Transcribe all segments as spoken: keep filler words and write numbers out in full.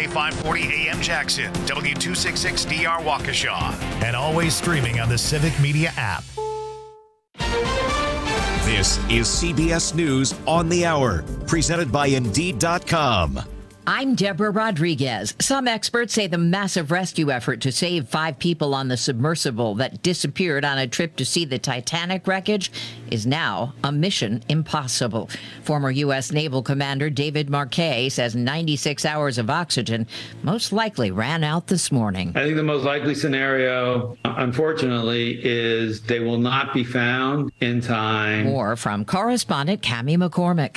K five forty A M Jackson, W two sixty-six D R Waukesha, and always streaming on the Civic Media app. This is C B S News on the Hour, presented by Indeed dot com. I'm Deborah Rodriguez. Some experts say the massive rescue effort to save five people on the submersible that disappeared on a trip to see the Titanic wreckage is now a mission impossible. Former U S Naval Commander David Marquet says ninety-six hours of oxygen most likely ran out this morning. I think the most likely scenario, unfortunately, is they will not be found in time. More from correspondent Cammie McCormick.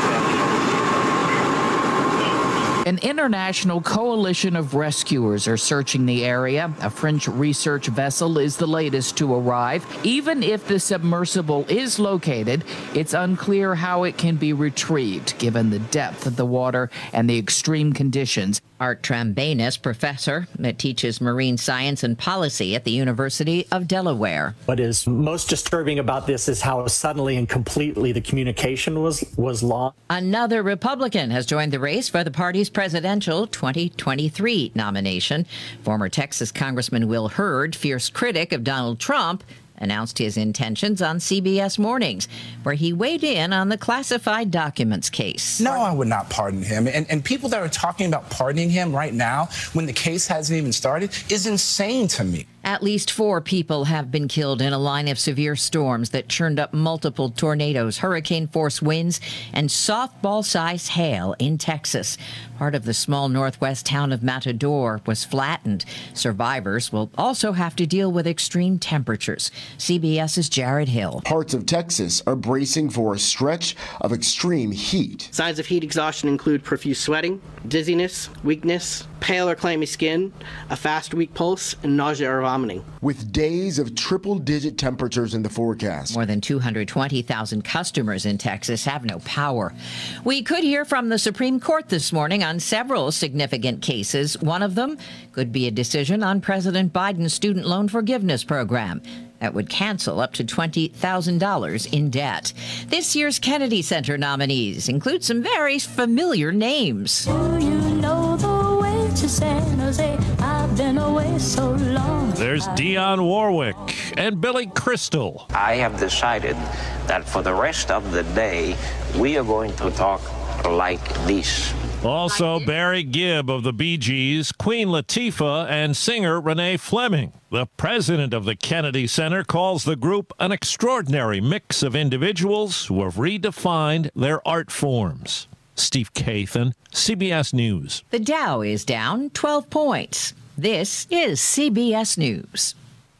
An international coalition of rescuers are searching the area. A French research vessel is the latest to arrive. Even if the submersible is located, it's unclear how it can be retrieved, given the depth of the water and the extreme conditions. Art Trambanis, professor that teaches marine science and policy at the University of Delaware. What is most disturbing about this is how suddenly and completely the communication was, was lost. Another Republican has joined the race for the party's presidential twenty twenty-three nomination. Former Texas Congressman Will Hurd, fierce critic of Donald Trump, announced his intentions on C B S Mornings, where he weighed in on the classified documents case. No, I would not pardon him. And, and people that are talking about pardoning him right now, when the case hasn't even started, is insane to me. At least four people have been killed in a line of severe storms that churned up multiple tornadoes, hurricane-force winds, and softball-sized hail in Texas. Part of the small northwest town of Matador was flattened. Survivors will also have to deal with extreme temperatures. CBS's Jared Hill. Parts of Texas are bracing for a stretch of extreme heat. Signs of heat exhaustion include profuse sweating, dizziness, weakness, pale or clammy skin, a fast, weak pulse, and nausea or vomiting. With days of triple-digit temperatures in the forecast. More than two hundred twenty thousand customers in Texas have no power. We could hear from the Supreme Court this morning on several significant cases. One of them could be a decision on President Biden's student loan forgiveness program that would cancel up to twenty thousand dollars in debt. This year's Kennedy Center nominees include some very familiar names. Do you know the way to San Jose? I've been away so long. There's Dionne Warwick and Billy Crystal. I have decided that for the rest of the day, we are going to talk like this. Also, Barry Gibb of the Bee Gees, Queen Latifah, and singer Renee Fleming. The president of the Kennedy Center calls the group an extraordinary mix of individuals who have redefined their art forms. Steve Kathan, C B S News. The Dow is down twelve points. This is C B S News.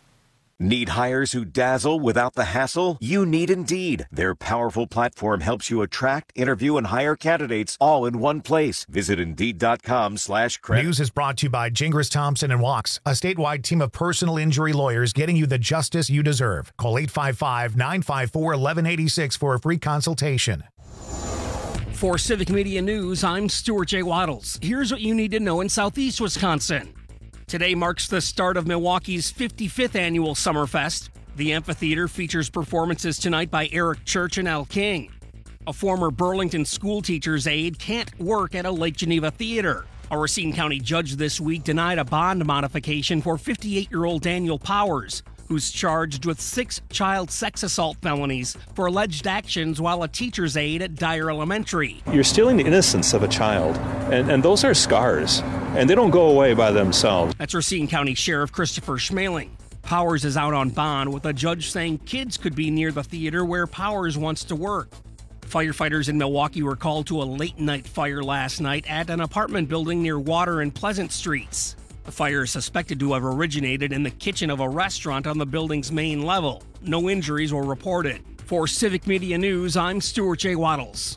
Need hires who dazzle without the hassle? You need Indeed. Their powerful platform helps you attract, interview, and hire candidates all in one place. Visit Indeed.com slash credit. News is brought to you by Gingras Thompson and Walks, a statewide team of personal injury lawyers getting you the justice you deserve. Call eight five five, nine five four, one one eight six for a free consultation. For Civic Media News, I'm Stuart J. Waddles. Here's what you need to know in Southeast Wisconsin. Today marks the start of Milwaukee's fifty-fifth annual Summerfest. The amphitheater features performances tonight by Eric Church and Al King. A former Burlington school teacher's aide can't work at a Lake Geneva theater. A Racine County judge this week denied a bond modification for fifty-eight-year-old Daniel Powers, who's charged with six child sex assault felonies for alleged actions while a teacher's aide at Dyer Elementary. You're stealing the innocence of a child, and, and those are scars, and they don't go away by themselves. That's Racine County Sheriff Christopher Schmaling. Powers is out on bond, with a judge saying kids could be near the theater where Powers wants to work. Firefighters in Milwaukee were called to a late-night fire last night at an apartment building near Water and Pleasant Streets. The fire is suspected to have originated in the kitchen of a restaurant on the building's main level. No injuries were reported. For Civic Media News, I'm Stuart J. Waddles.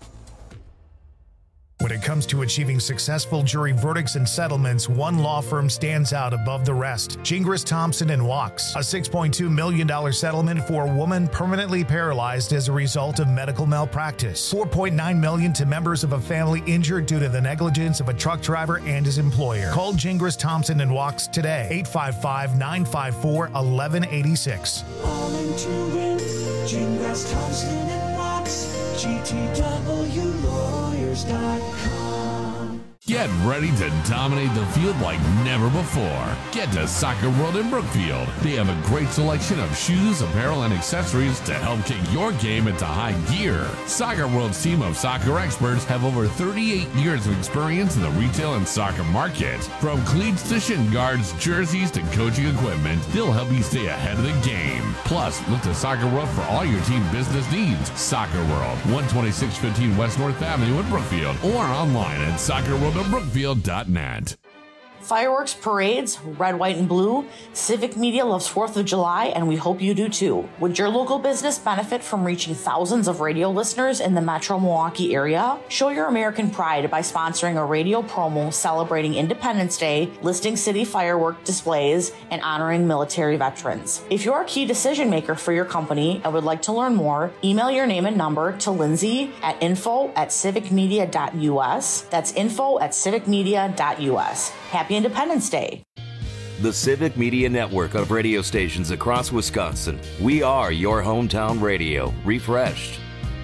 When it comes to achieving successful jury verdicts and settlements, one law firm stands out above the rest. Gingras Thompson and Walks, a six point two million dollars settlement for a woman permanently paralyzed as a result of medical malpractice. four point nine million dollars to members of a family injured due to the negligence of a truck driver and his employer. Call Gingras Thompson and Walks today, eight five five, nine five four, one one eight six. All into win, Gingras Thompson and Walks, G T W lawyers dot com. Get ready to dominate the field like never before. Get to Soccer World in Brookfield. They have a great selection of shoes, apparel, and accessories to help kick your game into high gear. Soccer World's team of soccer experts have over thirty-eight years of experience in the retail and soccer market. From cleats to shin guards, jerseys to coaching equipment, they'll help you stay ahead of the game. Plus, look to Soccer World for all your team business needs. Soccer World, one twenty-six fifteen West North Avenue in Brookfield, or online at soccer world brookfield dot net. Fireworks, parades, red, white, and blue. Civic Media loves fourth of July, and we hope you do too. Would your local business benefit from reaching thousands of radio listeners in the metro Milwaukee area? Show your American pride by sponsoring a radio promo celebrating Independence Day, listing city firework displays, and honoring military veterans. If you're a key decision maker for your company and would like to learn more, email your name and number to Lindsay at info at civic media dot u s. That's info at civic media dot u s. Happy Independence Day. The Civic Media Network of radio stations across Wisconsin. We are your hometown radio, refreshed.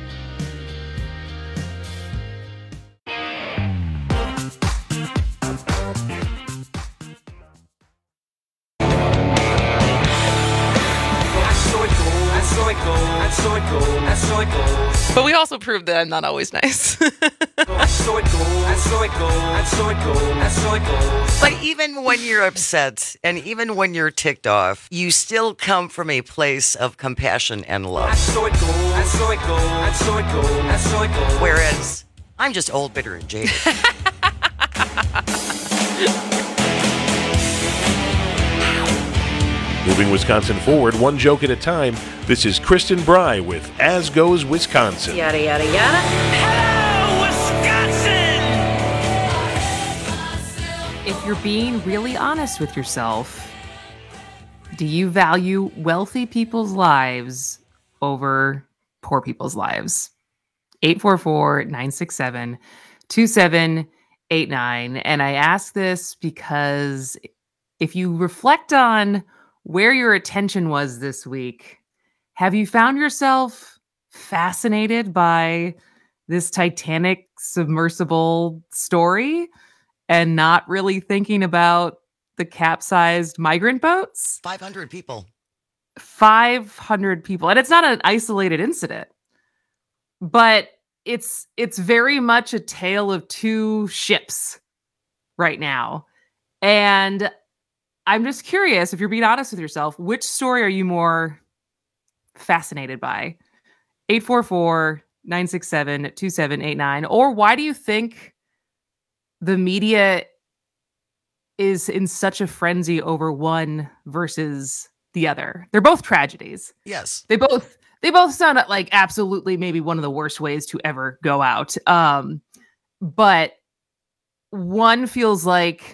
But we also proved that I'm not always nice. But even when you're upset and even when you're ticked off, you still come from a place of compassion and love. Whereas I'm just old, bitter, and jaded. Moving Wisconsin forward, one joke at a time, this is Kristen Bry with As Goes Wisconsin. Yada, yada, yada. Hello, Wisconsin! If you're being really honest with yourself, do you value wealthy people's lives over poor people's lives? eight four four, nine six seven, two seven eight nine. And I ask this because if you reflect on where your attention was this week, have you found yourself fascinated by this Titanic submersible story and not really thinking about the capsized migrant boats? five hundred people. five hundred people. And it's not an isolated incident, but it's it's very much a tale of two ships right now. And I'm just curious, if you're being honest with yourself, which story are you more fascinated by? eight four four, nine six seven, two seven eight nine. Or why do you think the media is in such a frenzy over one versus the other? They're both tragedies. Yes. They both they both sound like absolutely maybe one of the worst ways to ever go out. Um, but one feels like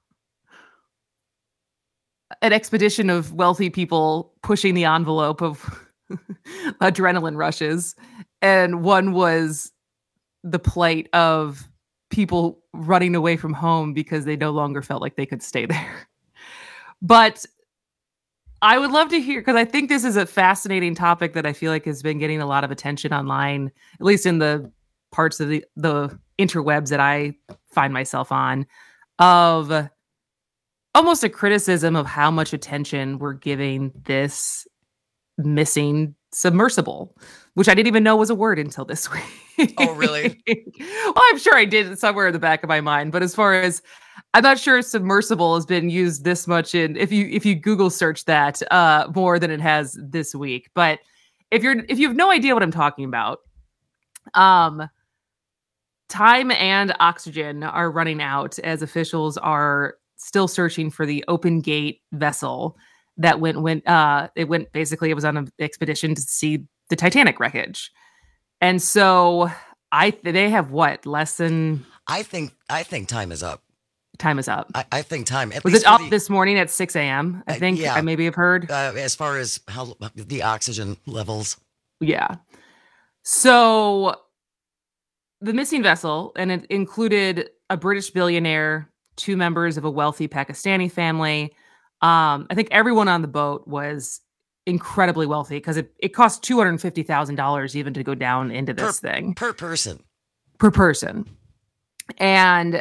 an expedition of wealthy people pushing the envelope of adrenaline rushes. And one was the plight of people running away from home because they no longer felt like they could stay there. But I would love to hear, because I think this is a fascinating topic that I feel like has been getting a lot of attention online, at least in the parts of the, the interwebs that I find myself on, of almost a criticism of how much attention we're giving this missing submersible, which I didn't even know was a word until this week. Oh, really? Well, I'm sure I did somewhere in the back of my mind, but as far as I'm not sure submersible has been used this much in, if you if you Google search that, uh, more than it has this week. But if you're if you have no idea what I'm talking about, um, time and oxygen are running out as officials are still searching for the Open Gate vessel that went went uh it went basically it was on an expedition to see the Titanic wreckage. And so I they have what less than I think I think time is up. Time is up. I, I think time at was least it up the, this morning at six a.m. I think uh, yeah. I maybe have heard uh, as far as how the oxygen levels. Yeah. So the missing vessel, and it included a British billionaire, two members of a wealthy Pakistani family. Um, I think everyone on the boat was incredibly wealthy because it, it cost two hundred fifty thousand dollars even to go down into this per, thing. Per person. Per person. And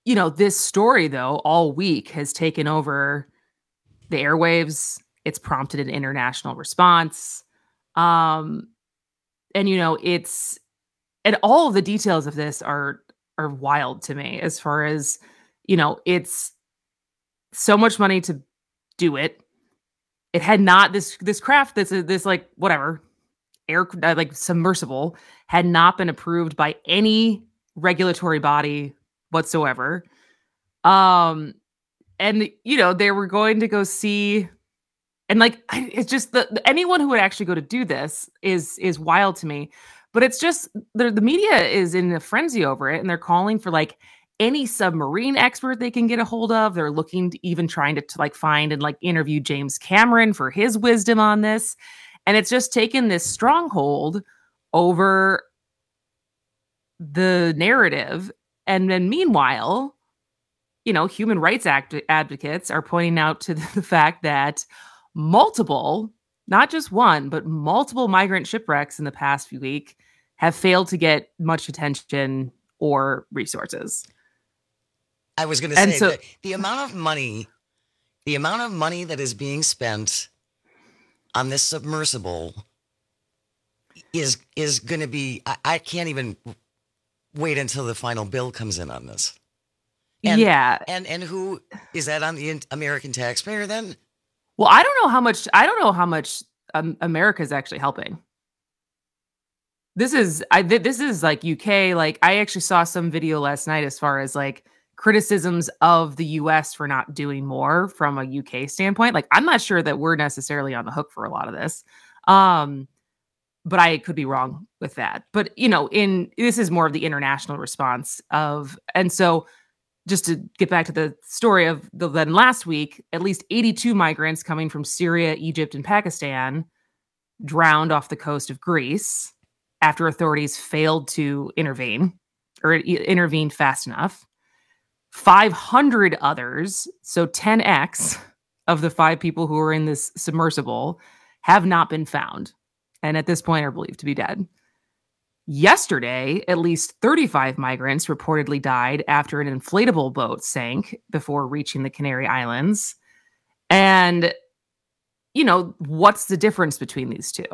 you know, this story, though, all week has taken over the airwaves. It's prompted an international response. Um, and, you know, it's, and all of the details of this are, are wild to me as far as, you know, it's so much money to do it. It had not, this, this craft, this, this like, whatever, air, like submersible had not been approved by any regulatory body whatsoever. Um, and, you know, they were going to go see, and like, it's just the, the anyone who would actually go to do this is, is wild to me, but it's just the, the media is in a frenzy over it. And they're calling for like any submarine expert they can get a hold of. They're looking to even trying to, to like find and like interview James Cameron for his wisdom on this. And it's just taken this stronghold over the narrative. And then meanwhile, you know, human rights act- advocates are pointing out to the, the fact that multiple, not just one, but multiple migrant shipwrecks in the past few weeks have failed to get much attention or resources. I was going to say so, that the amount of money, the amount of money that is being spent on this submersible is is going to be, I, I can't even wait until the final bill comes in on this. And, yeah. And and who is that on the American taxpayer then? Well, I don't know how much, I don't know how much um, America is actually helping. This is, I th- this is like U K. Like I actually saw some video last night as far as like criticisms of the U S for not doing more from a U K standpoint. Like, I'm not sure that we're necessarily on the hook for a lot of this. Um, but I could be wrong with that. But, you know, in, this is more of the international response of, and so just to get back to the story of the then last week, at least eighty-two migrants coming from Syria, Egypt, and Pakistan drowned off the coast of Greece after authorities failed to intervene or intervene fast enough. five hundred others, so ten x of the five people who were in this submersible, have not been found, and at this point are believed to be dead. Yesterday, at least thirty-five migrants reportedly died after an inflatable boat sank before reaching the Canary Islands. And, you know, what's the difference between these two?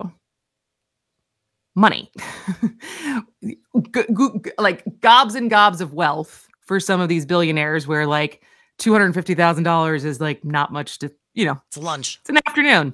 Money. g- g- like gobs and gobs of wealth for some of these billionaires, where like two hundred fifty thousand dollars is like not much to, you know, it's lunch. It's an afternoon.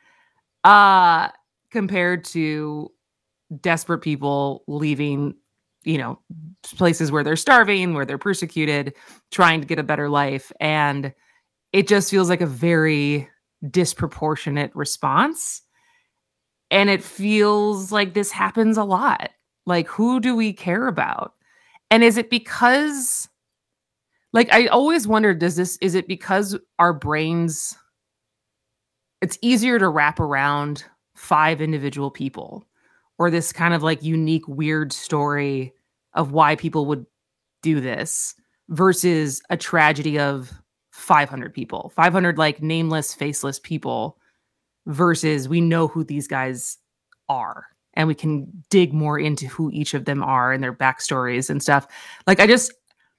Uh, compared to desperate people leaving, you know, places where they're starving, where they're persecuted, trying to get a better life. And it just feels like a very disproportionate response. And it feels like this happens a lot. Like, who do we care about? And is it because, like, I always wondered, does this, is it because our brains, it's easier to wrap around five individual people, or this kind of like unique, weird story of why people would do this versus a tragedy of five hundred people, five hundred like nameless, faceless people, versus we know who these guys are and we can dig more into who each of them are and their backstories and stuff. Like, I just,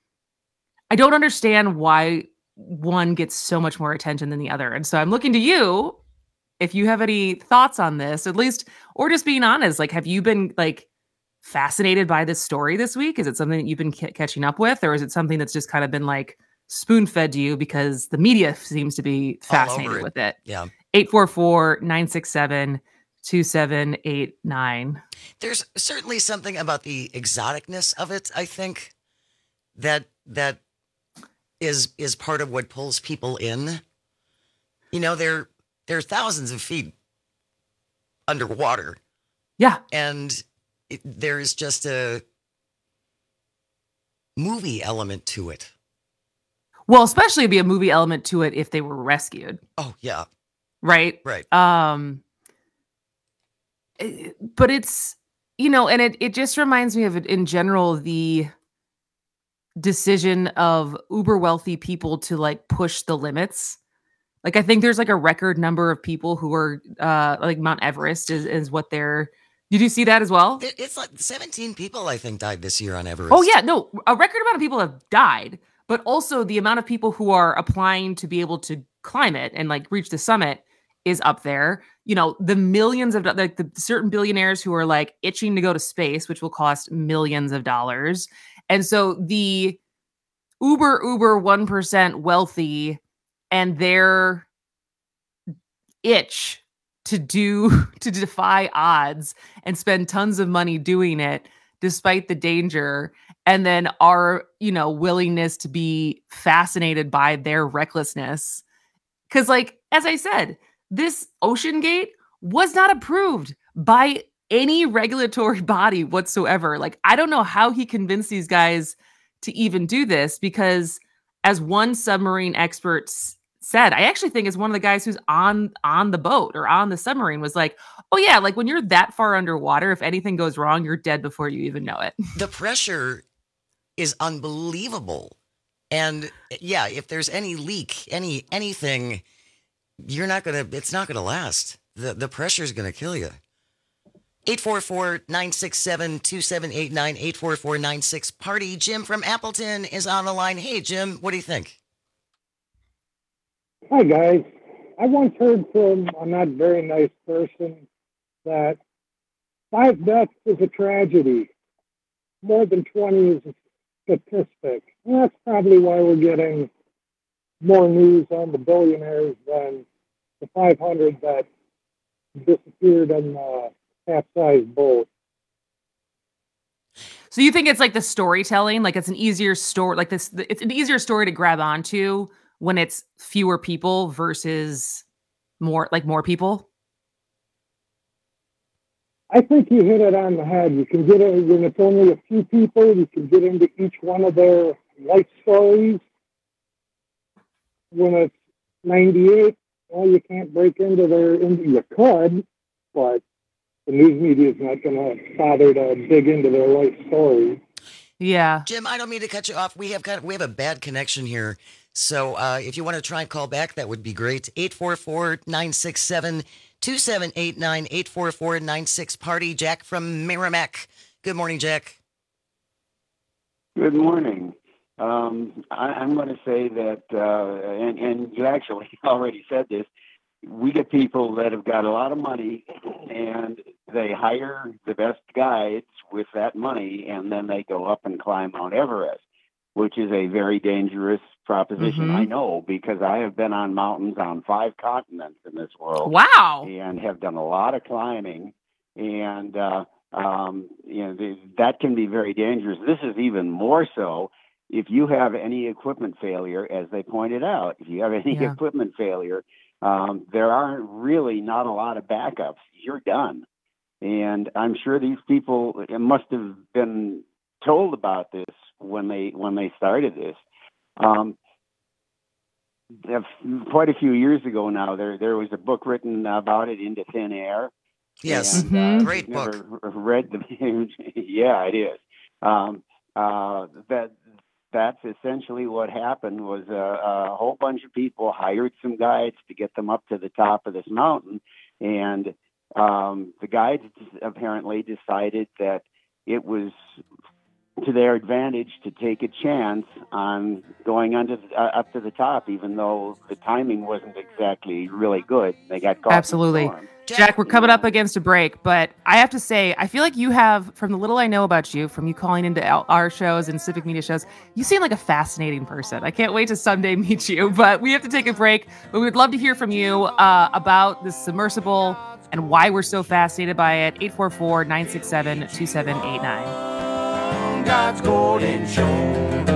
I don't understand why one gets so much more attention than the other. And so I'm looking to you, if you have any thoughts on this, at least, or just being honest, like, have you been like fascinated by this story this week? Is it something that you've been c- catching up with, or is it something that's just kind of been like spoon fed to you because the media seems to be fascinated it. with it? Yeah. eight four four, nine six seven, two seven eight nine. There's certainly something about the exoticness of it, I think, that that is is part of what pulls people in. You know, they're they're thousands of feet underwater. Yeah. And it, there's just a movie element to it. Well, especially be a movie element to it if they were rescued. Oh, yeah. Right? Right. Um, but it's, you know, and it, it just reminds me of it in general, the decision of uber wealthy people to like push the limits. Like, I think there's like a record number of people who are uh, like Mount Everest is, is what they're, did you see that as well? It's like seventeen people, I think, died this year on Everest. Oh yeah, no, a record amount of people have died, but also the amount of people who are applying to be able to climb it and like reach the summit is up there. You know, the millions of like the certain billionaires who are like itching to go to space, which will cost millions of dollars. And so the uber, uber one percent wealthy and their itch to do, to defy odds and spend tons of money doing it despite the danger. And then our, you know, willingness to be fascinated by their recklessness. Because like, as I said, this OceanGate was not approved by any regulatory body whatsoever. Like, I don't know how he convinced these guys to even do this, because as one submarine expert s- said, I actually think is one of the guys who's on on the boat or on the submarine was like, oh yeah, like when you're that far underwater, if anything goes wrong, you're dead before you even know it. The pressure is unbelievable. And yeah, if there's any leak, any anything, you're not going to, it's not going to last. The the pressure is going to kill you. eight four four, nine six seven, two seven eight nine, eight four four nine six party. Jim from Appleton is on the line. Hey, Jim, what do you think? Hi, guys. I once heard from a not very nice person that five deaths is a tragedy. More than twenty is a statistic. And that's probably why we're getting more news on the billionaires than the five hundred that disappeared in the capsized boat. So you think it's like the storytelling, like it's an easier story, like this, it's an easier story to grab onto when it's fewer people versus more, like more people? I think you hit it on the head. You can get it when it's only a few people. You can get into each one of their life stories. When it's ninety-eight, well, you can't break into their, into, you could, but the news media is not going to bother to dig into their life story. Yeah. Jim, I don't mean to cut you off. We have got, we have a bad connection here. So uh, if you want to try and call back, that would be great. eight four four, nine six seven, two seven eight nine, eight four four nine six party. Jack from Merrimack. Good morning, Jack. Good morning. Um, I, I'm going to say that, uh, and, and you actually already said this, we get people that have got a lot of money and they hire the best guides with that money, and then they go up and climb Mount Everest, which is a very dangerous proposition. Mm-hmm. I know, because I have been on mountains on five continents in this world. Wow. And have done a lot of climbing, and uh, um, you know, the, that can be very dangerous. This is even more so if you have any equipment failure, as they pointed out. If you have any yeah. equipment failure, um, there aren't really not a lot of backups. You're done. And I'm sure these people must have been told about this when they when they started this. Um, quite a few years ago now, there there was a book written about it, Into Thin Air. Yes, and, mm-hmm. uh, great book. Never read the yeah, it is. Um, uh, that that's essentially what happened. Was a, a whole bunch of people hired some guides to get them up to the top of this mountain, and um, the guides apparently decided that it was to their advantage to take a chance on going under the, uh, up to the top, even though the timing wasn't exactly really good. They got caught. Absolutely. Jack, we're coming up against a break, but I have to say, I feel like you have, from the little I know about you, from you calling into our shows and civic media shows, you seem like a fascinating person. I can't wait to someday meet you, but we have to take a break. But we would love to hear from you uh, about this submersible and why we're so fascinated by it. eight four four, nine six seven, two seven eight nine. God's golden show.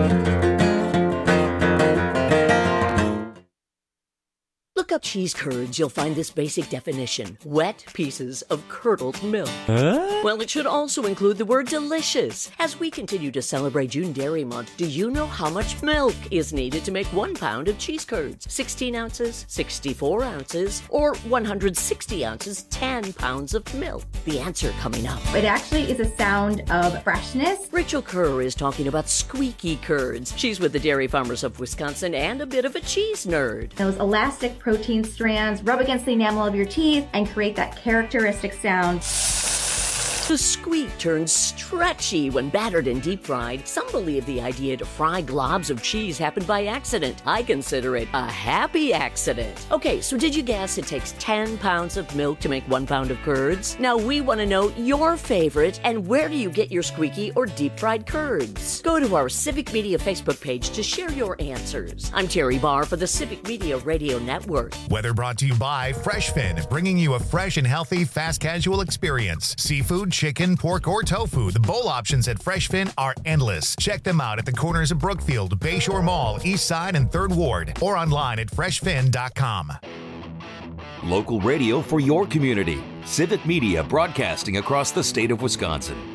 Look up cheese curds, you'll find this basic definition: wet pieces of curdled milk. Huh? Well, it should also include the word delicious. As we continue to celebrate June Dairy Month, do you know how much milk is needed to make one pound of cheese curds? sixteen ounces, sixty-four ounces, or one hundred sixty ounces, ten pounds of milk? The answer coming up. It actually is a sound of freshness. Rachel Kerr is talking about squeaky curds. She's with the Dairy Farmers of Wisconsin and a bit of a cheese nerd. Those elastic protein strands rub against the enamel of your teeth and create that characteristic sound. The squeak turns stretchy when battered and deep fried. Some believe the idea to fry globs of cheese happened by accident. I consider it a happy accident. Okay, so did you guess it takes ten pounds of milk to make one pound of curds? Now we want to know your favorite and where do you get your squeaky or deep fried curds? Go to our Civic Media Facebook page to share your answers. I'm Terry Barr for the Civic Media Radio Network. Weather brought to you by FreshFin, bringing you a fresh and healthy fast casual experience. Seafood, chicken, pork, or tofu, the bowl options at FreshFin are endless. Check them out at the corners of Brookfield, Bayshore Mall, East Side, and third Ward, or online at fresh fin dot com. Local radio for your community. Civic Media broadcasting across the state of Wisconsin.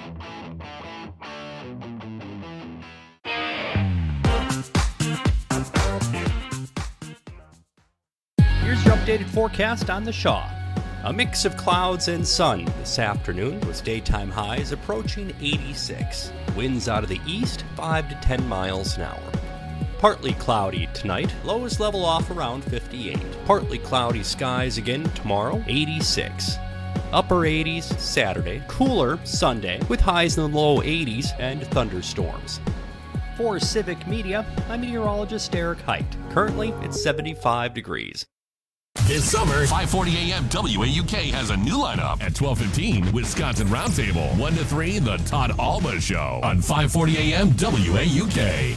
Here's your updated forecast on the Shaw. A mix of clouds and sun this afternoon with daytime highs approaching eighty-six. Winds out of the east, five to ten miles an hour. Partly cloudy tonight, lows level off around fifty-eight. Partly cloudy skies again tomorrow, eighty-six. Upper eighties Saturday, cooler Sunday with highs in the low eighties and thunderstorms. For Civic Media, I'm meteorologist Eric Height. Currently, it's seventy-five degrees. This summer, five forty A M W A U K has a new lineup. At twelve fifteen, Wisconsin Roundtable. one to three, The Todd Alba Show. On five forty A M W A U K.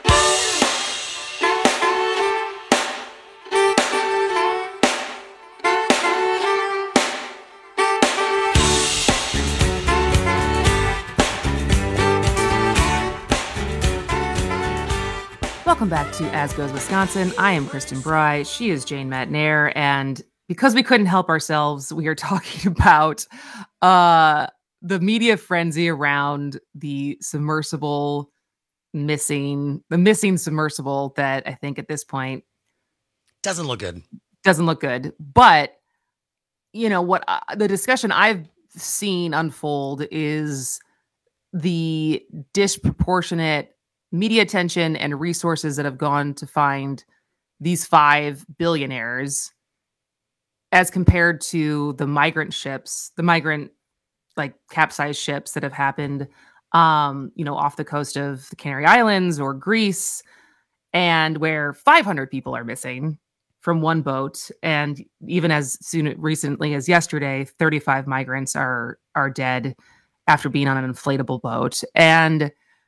Welcome back to As Goes Wisconsin. I am Kristen Bry. She is Jane Matnair. And because we couldn't help ourselves, we are talking about uh, the media frenzy around the submersible missing, the missing submersible that I think at this point doesn't look good. Doesn't look good. But, you know, what uh, the discussion I've seen unfold is the disproportionate media attention and resources that have gone to find these five billionaires as compared to the migrant ships, the migrant like capsized ships that have happened, um, you know, off the coast of the Canary Islands or Greece, and where five hundred people are missing from one boat. And even as soon recently as yesterday, thirty-five migrants are, are dead after being on an inflatable boat. And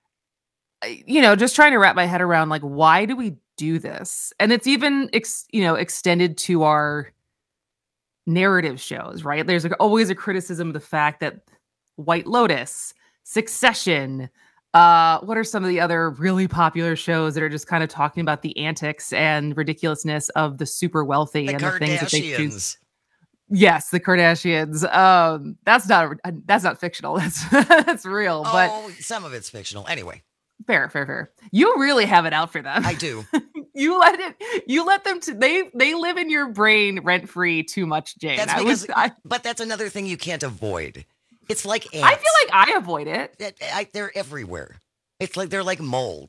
you know, just trying to wrap my head around, like, why do we do this? And it's even, ex- you know, extended to our narrative shows, right? There's like always a criticism of the fact that White Lotus, Succession, uh, what are some of the other really popular shows that are just kind of talking about the antics and ridiculousness of the super wealthy the and Kardashians. the things that they choose. Yes, the Kardashians. Um, that's not that's not fictional. That's that's real. Oh, but some of it's fictional. Anyway. Fair, fair, fair. You really have it out for them. I do. you let it. You let them. To, they they live in your brain rent free too much, Jane. That's I because, was, I, but that's another thing you can't avoid. It's like ants. I feel like I avoid it. it I, they're everywhere. It's like they're like mold.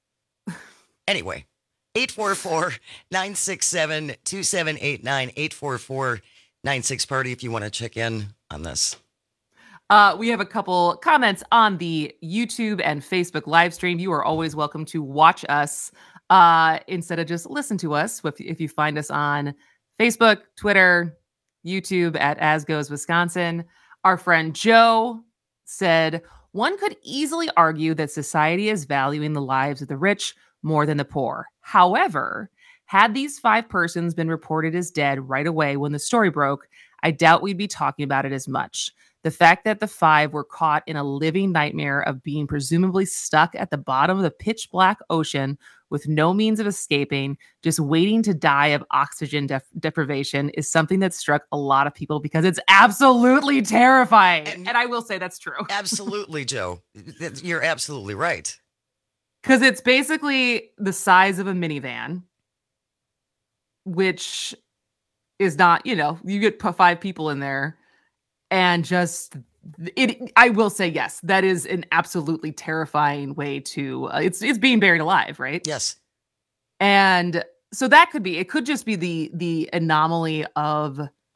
Anyway, eight four four, nine six seven, two seven eight nine, eight four four, nine six party if you want to check in on this. Uh, we have a couple comments on the YouTube and Facebook live stream. You are always welcome to watch us uh, instead of just listen to us. If, if you find us on Facebook, Twitter, YouTube at As Goes Wisconsin. Our friend Joe said, one could easily argue that society is valuing the lives of the rich more than the poor. However, had these five persons been reported as dead right away when the story broke, I doubt we'd be talking about it as much. The fact that the five were caught in a living nightmare of being presumably stuck at the bottom of the pitch black ocean with no means of escaping, just waiting to die of oxygen def- deprivation is something that struck a lot of people because it's absolutely terrifying. And, and I will say that's true. Absolutely, Joe. You're absolutely right. Because it's basically the size of a minivan, which is not, you know, you get five people in there. And just it, I will say, yes, that is an absolutely terrifying way to, uh, it's, it's being buried alive, right? Yes. And so that could be, it could just be the, the anomaly of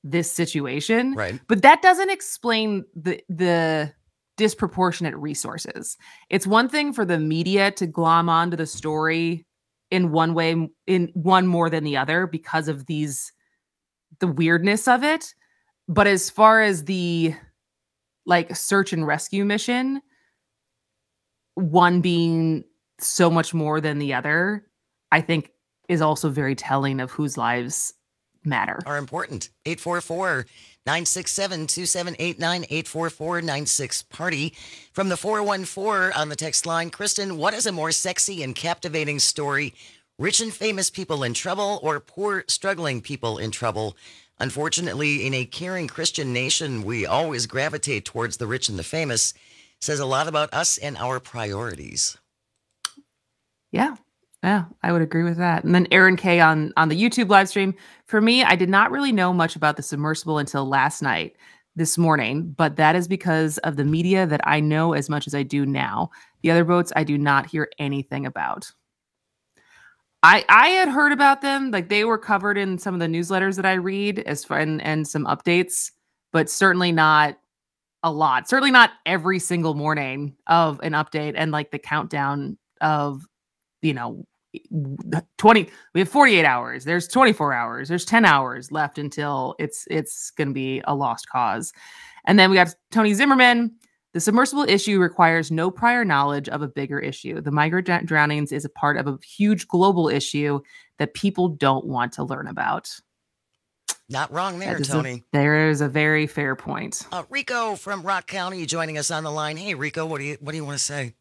this situation. Right. But that doesn't explain the the disproportionate resources. It's one thing for the media to glom onto the story in one way, in one more than the other because of these, the weirdness of it. But as far as the like search and rescue mission, one being so much more than the other, I think is also very telling of whose lives matter. Are important. eight four four, nine six seven, two seven eight nine, eight four four, nine six party. From the four one four on the text line, Kristen, what is a more sexy and captivating story? Rich and famous people in trouble or poor, struggling people in trouble? Unfortunately, in a caring Christian nation, we always gravitate towards the rich and the famous. Says a lot about us and our priorities. Yeah. Yeah, I would agree with that. And then Aaron K on, on the YouTube live stream. For me, I did not really know much about the submersible until last night, this morning, but that is because of the media that I know as much as I do now. The other boats, I do not hear anything about. I I had heard about them, like they were covered in some of the newsletters that I read as far and, and some updates, but certainly not a lot. Certainly not every single morning of an update and like the countdown of, you know, twenty, we have forty-eight hours, there's twenty-four hours, there's ten hours left until it's it's going to be a lost cause. And then we got Tony Zimmerman. The submersible issue requires no prior knowledge of a bigger issue. The migrant drownings is a part of a huge global issue that people don't want to learn about. Not wrong there, Tony. A, there is a very fair point. Uh, Rico from Rock County joining us on the line. Hey, Rico, what do you what do you want to say?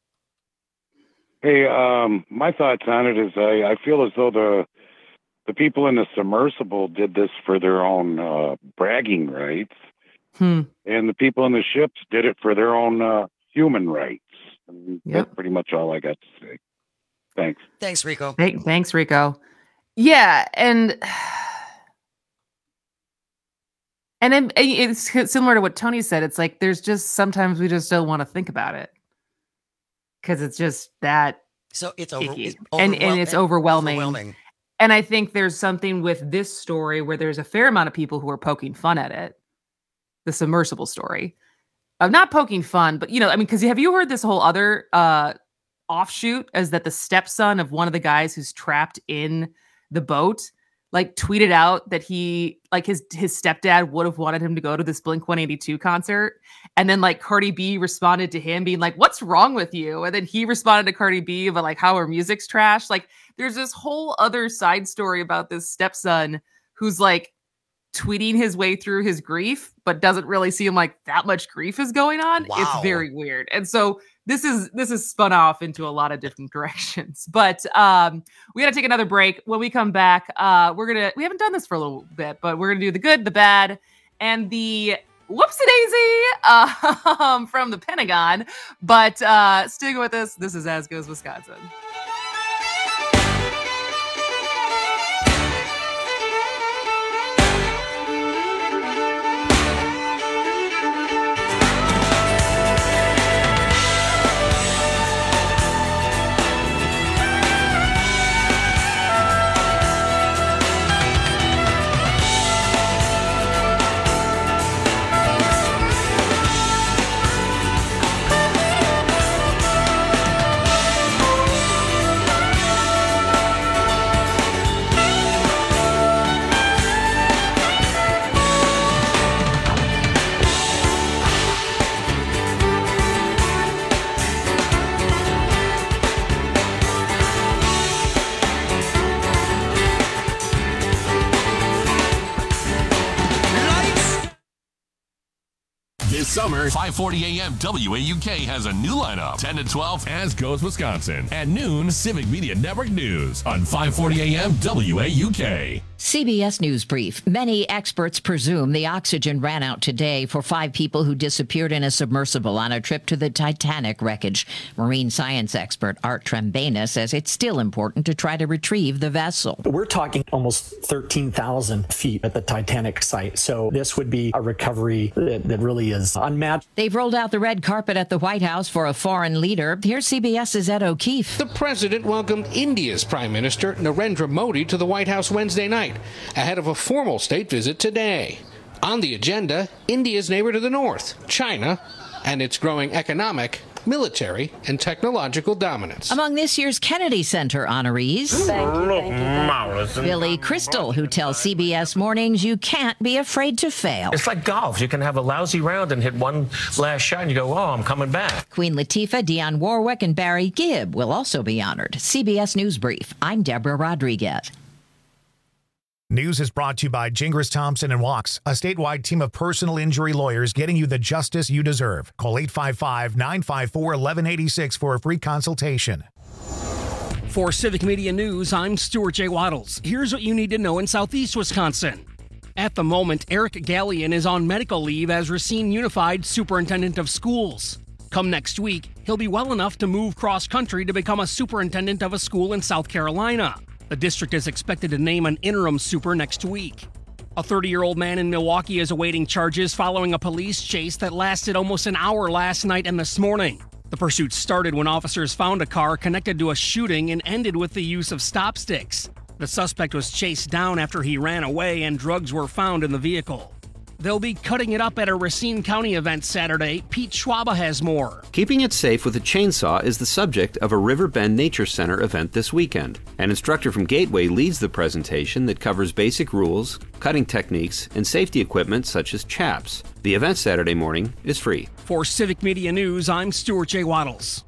Hey, um, my thoughts on it is I, I feel as though the the people in the submersible did this for their own uh, bragging rights, hmm. and the people in the ships did it for their own uh, human rights. And yep. That's pretty much all I got to say. Thanks. Thanks, Rico. Hey, thanks, Rico. Yeah, and and it, it's similar to what Tony said. It's like there's just sometimes we just don't want to think about it. Because it's just that so it's, over, it's and and it's overwhelming. overwhelming. And I think there's something with this story where there's a fair amount of people who are poking fun at it. The submersible story, of not poking fun, but you know, I mean, because have you heard this whole other uh, offshoot? Is that the stepson of one of the guys who's trapped in the boat? Like tweeted out that he like his his stepdad would have wanted him to go to this Blink one eighty-two concert. And then like Cardi B responded to him being like, what's wrong with you? And then he responded to Cardi B about like how her music's trash. Like there's this whole other side story about this stepson who's like tweeting his way through his grief, but doesn't really seem like that much grief is going on. Wow. It's very weird. And so this is this is spun off into a lot of different directions. But um, we got to take another break. When we come back, uh, we're gonna we haven't done this for a little bit, but we're gonna do the good, the bad, and the whoopsie daisy uh, um, from the Pentagon. But uh, stick with us. This is As Goes Wisconsin. Summer, five forty a.m. W A U K has a new lineup. ten to twelve, As Goes Wisconsin. At noon, Civic Media Network News on five forty a.m. W A U K. C B S News Brief. Many experts presume the oxygen ran out today for five people who disappeared in a submersible on a trip to the Titanic wreckage. Marine science expert Art Trembena says it's still important to try to retrieve the vessel. We're talking almost thirteen thousand feet at the Titanic site, so this would be a recovery that, that really is unmatched. They've rolled out the red carpet at the White House for a foreign leader. Here's CBS's Ed O'Keefe. The president welcomed India's Prime Minister Narendra Modi to the White House Wednesday night. night, ahead of a formal state visit today. On the agenda, India's neighbor to the north, China, and its growing economic, military, and technological dominance. Among this year's Kennedy Center honorees, thank you, thank you, thank you. Billy Crystal, who tells C B S Mornings you can't be afraid to fail. It's like golf. You can have a lousy round and hit one last shot and you go, oh, I'm coming back. Queen Latifah, Dionne Warwick, and Barry Gibb will also be honored. C B S News Brief. I'm Deborah Rodriguez. News is brought to you by Gingras Thompson and Walks, a statewide team of personal injury lawyers getting you the justice you deserve. Call eight five five, nine five four, one one eight six for a free consultation. For Civic Media News, I'm Stuart J. Waddles. Here's what you need to know in Southeast Wisconsin. At the moment, Eric Gallion is on medical leave as Racine Unified Superintendent of Schools. Come next week, he'll be well enough to move cross-country to become a superintendent of a school in South Carolina. The district is expected to name an interim super next week. A thirty-year-old man in Milwaukee is awaiting charges following a police chase that lasted almost an hour last night and this morning. The pursuit started when officers found a car connected to a shooting and ended with the use of stop sticks. The suspect was chased down after he ran away and drugs were found in the vehicle. They'll be cutting it up at a Racine County event Saturday. Pete Schwaba has more. Keeping it safe with a chainsaw is the subject of a River Bend Nature Center event this weekend. An instructor from Gateway leads the presentation that covers basic rules, cutting techniques, and safety equipment such as chaps. The event Saturday morning is free. For Civic Media News, I'm Stuart J. Waddles.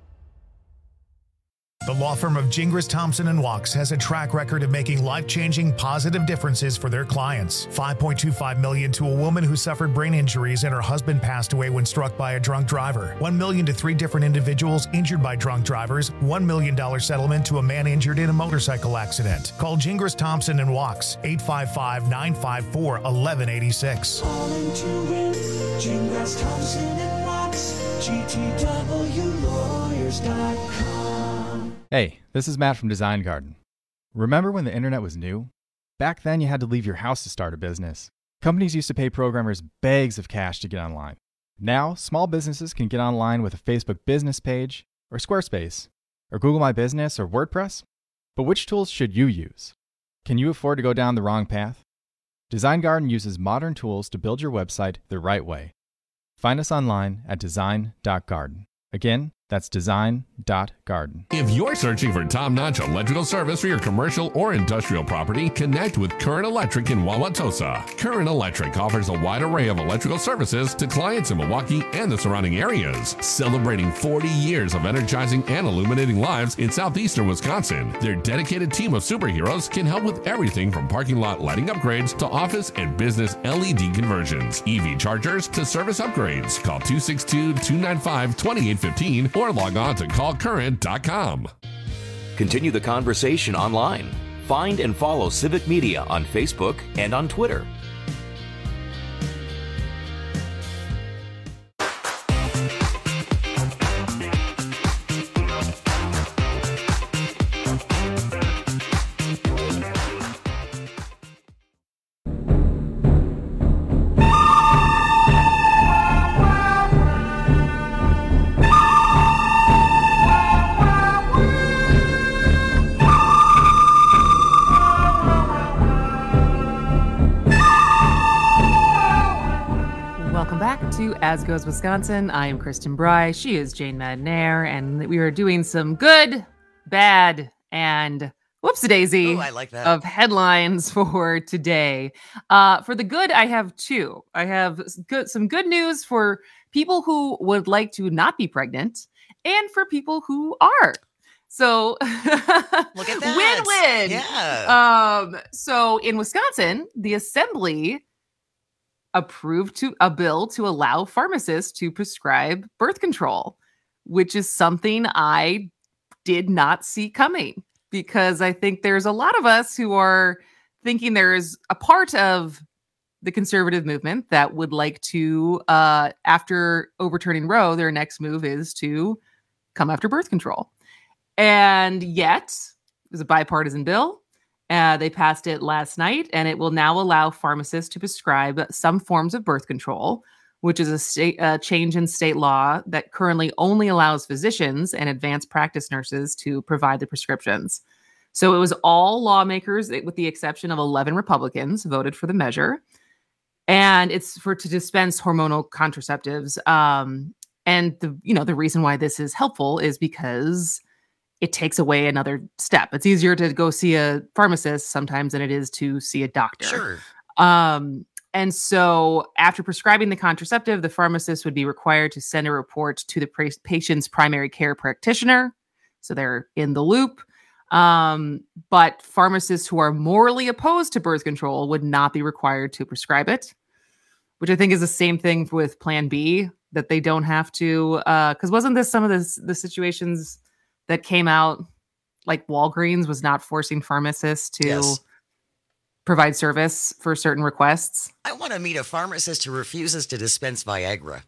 The law firm of Gingras Thompson and Walks has a track record of making life-changing positive differences for their clients. five point two five million dollars to a woman who suffered brain injuries and her husband passed away when struck by a drunk driver. one million dollars to three different individuals injured by drunk drivers. one million dollars settlement to a man injured in a motorcycle accident. Call Gingras Thompson and Walks, eight five five, nine five four, one one eight six. Calling to win, Gingras Thompson and Walks, G T W lawyers dot com. Hey, this is Matt from Design Garden. Remember when the internet was new? Back then you had to leave your house to start a business. Companies used to pay programmers bags of cash to get online. Now, small businesses can get online with a Facebook business page, or Squarespace, or Google My Business, or WordPress. But which tools should you use? Can you afford to go down the wrong path? Design Garden uses modern tools to build your website the right way. Find us online at design dot garden. Again, that's design dot garden. If you're searching for top-notch electrical service for your commercial or industrial property, connect with Current Electric in Wauwatosa. Current Electric offers a wide array of electrical services to clients in Milwaukee and the surrounding areas. Celebrating forty years of energizing and illuminating lives in southeastern Wisconsin, their dedicated team of superheroes can help with everything from parking lot lighting upgrades to office and business L E D conversions, E V chargers to service upgrades. Call two six two, two nine five, two eight one five or log on to call current dot com. Continue the conversation online. Find and follow Civic Media on Facebook and on Twitter. As Goes Wisconsin. I am Kristen Bry. She is Jane Madnair, and we are doing some good, bad, and whoopsie-daisy Ooh, I like that. of headlines for today. Uh, for the good, I have two. I have good, some good news for people who would like to not be pregnant, and for people who are. So look at that. Win-win. Yeah. Um, so in Wisconsin, the Assembly approved to a bill to allow pharmacists to prescribe birth control, which is something I did not see coming, because I think there's a lot of us who are thinking there's a part of the conservative movement that would like to, uh, after overturning Roe, their next move is to come after birth control. And yet, it was a bipartisan bill. Uh, they passed it last night, and it will now allow pharmacists to prescribe some forms of birth control, which is a state uh, change in state law that currently only allows physicians and advanced practice nurses to provide the prescriptions. So it was all lawmakers, with the exception of eleven Republicans, voted for the measure. And it's for to dispense hormonal contraceptives. Um, and the you know the reason why this is helpful is because it takes away another step. It's easier to go see a pharmacist sometimes than it is to see a doctor. Sure. Um, and so after prescribing the contraceptive, the pharmacist would be required to send a report to the pra- patient's primary care practitioner. So they're in the loop. Um, but pharmacists who are morally opposed to birth control would not be required to prescribe it, which I think is the same thing with Plan B, that they don't have to, uh, cause wasn't this some of the, the situations that came out, like Walgreens was not forcing pharmacists to Yes. provide service for certain requests? I want to meet a pharmacist who refuses to dispense Viagra.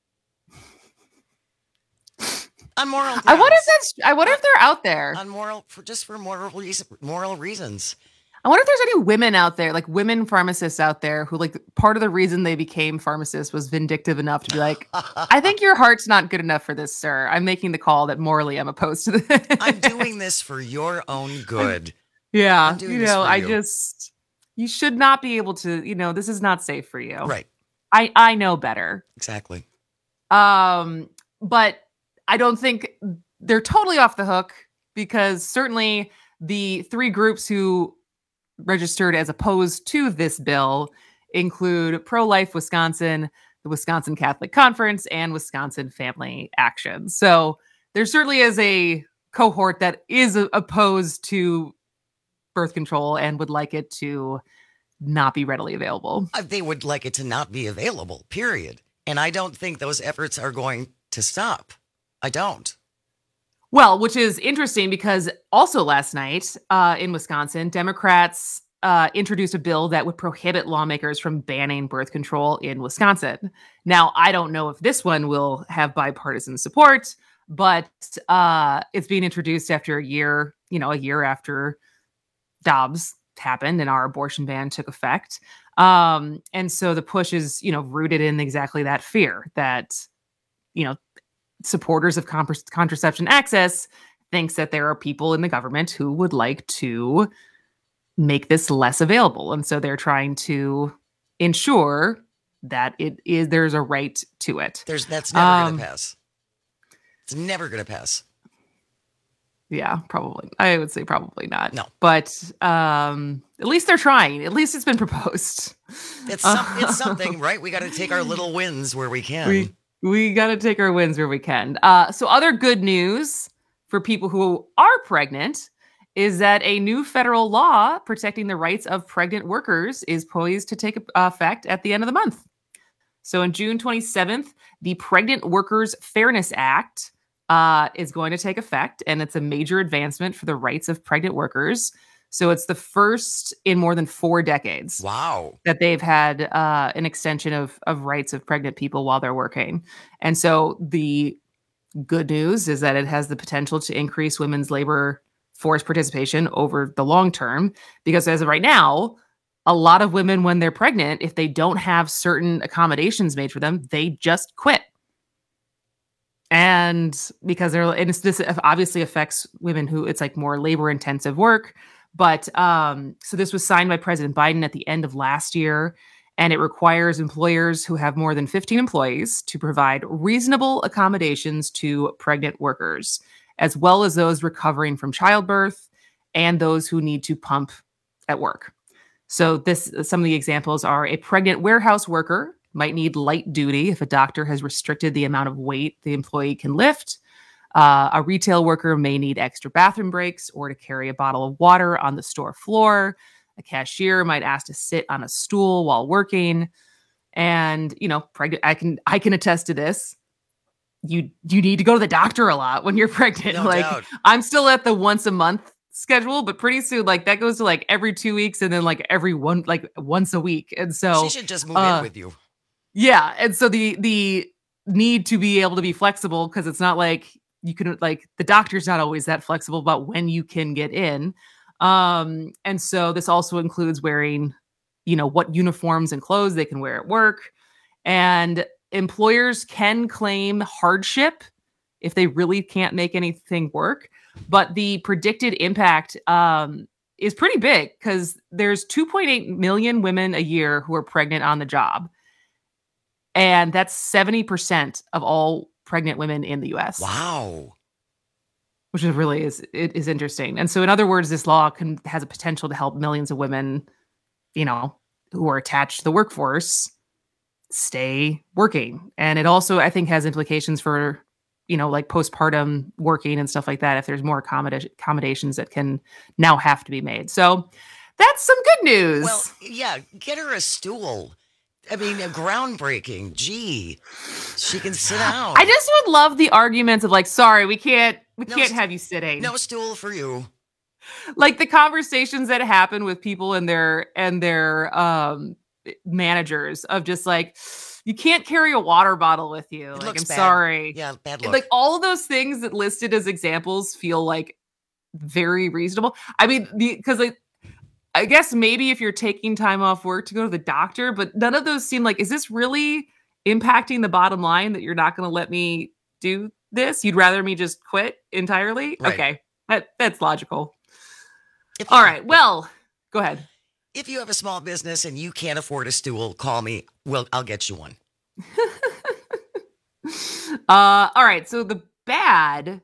On moral grounds. I wonder if that's, I wonder if they're out there. On moral, for just for moral reason, moral reasons. I wonder if there's any women out there, like women pharmacists out there who, like, part of the reason they became pharmacists was vindictive enough to be like, I think your heart's not good enough for this, sir. I'm making the call that morally I'm opposed to this. I'm doing this for your own good. Yeah. I'm doing You this know, for I you. just, you should not be able to, you know, this is not safe for you. Right. I, I know better. Exactly. Um, but I don't think they're totally off the hook, because certainly the three groups who registered as opposed to this bill include Pro-Life Wisconsin, the Wisconsin Catholic Conference, and Wisconsin Family Action. So there certainly is a cohort that is a- opposed to birth control and would like it to not be readily available. Uh, They would like it to not be available, period. And I don't think those efforts are going to stop. I don't. Well, which is interesting because also last night uh, in Wisconsin, Democrats uh, introduced a bill that would prohibit lawmakers from banning birth control in Wisconsin. Now, I don't know if this one will have bipartisan support, but uh, it's being introduced after a year, you know, a year after Dobbs happened and our abortion ban took effect. Um, and so the push is, you know, rooted in exactly that fear that, you know, supporters of comp- contraception access thinks that there are people in the government who would like to make this less available. And so they're trying to ensure that it is, there's a right to it. There's that's never Um, going to pass. It's never going to pass. Yeah, probably. I would say probably not. No. But um, at least they're trying. At least it's been proposed. It's, some, it's something, right? We got to take our little wins where we can. We we got to take our wins where we can. Uh, so other good news for people who are pregnant is that a new federal law protecting the rights of pregnant workers is poised to take effect at the end of the month. So on June twenty-seventh, the Pregnant Workers Fairness Act uh, is going to take effect, and it's a major advancement for the rights of pregnant workers. So it's the first in more than four decades. Wow. That they've had uh, an extension of, of rights of pregnant people while they're working. And so the good news is that it has the potential to increase women's labor force participation over the long term, because as of right now, a lot of women, when they're pregnant, if they don't have certain accommodations made for them, they just quit. And because they're, and it's, this obviously affects women who it's like more labor intensive work. But um, so this was signed by President Biden at the end of last year, and it requires employers who have more than fifteen employees to provide reasonable accommodations to pregnant workers, as well as those recovering from childbirth and those who need to pump at work. So this, some of the examples are: a pregnant warehouse worker might need light duty if a doctor has restricted the amount of weight the employee can lift. Uh, a retail worker may need extra bathroom breaks or to carry a bottle of water on the store floor. A cashier might ask to sit on a stool while working. And, you know, pregnant, I can, I can attest to this. You, you need to go to the doctor a lot when you're pregnant. No like doubt. I'm still at the once a month schedule, but pretty soon, like that goes to like every two weeks and then like every one, like once a week. And so She should just move uh, in with you. yeah. And so the, the need to be able to be flexible, because it's not like you can, like the doctor's not always that flexible about when you can get in. Um, and so this also includes wearing, you know, what uniforms and clothes they can wear at work. And employers can claim hardship if they really can't make anything work. but the predicted impact um, is pretty big because there's two point eight million women a year who are pregnant on the job. And that's seventy percent of all pregnant women in the U S. Wow. Which is really is it is interesting. And so in other words, this law can has a potential to help millions of women, you know, who are attached to the workforce stay working. And it also, I think, has implications for, you know, like postpartum working and stuff like that, if there's more accommodation accommodations that can now have to be made. So that's some good news. Well, yeah, get her a stool. I mean, a groundbreaking. Gee, she can sit down. I just would love the arguments of like, sorry, we can't, we No can't st- have you sitting. No stool for you. Like the conversations that happen with people and their and their um, managers of just like, you can't carry a water bottle with you. It like, looks I'm bad. sorry. Yeah, bad look. Like all of those things that listed as examples feel like very reasonable. I mean, because like. I guess maybe if you're taking time off work to go to the doctor, but none of those seem like, is this really impacting the bottom line that you're not going to let me do this? You'd rather me just quit entirely? Right. Okay. That that's logical. If All right. Well, go ahead. If you have a small business and you can't afford a stool, call me. Well, I'll get you one. uh, all right. So the bad,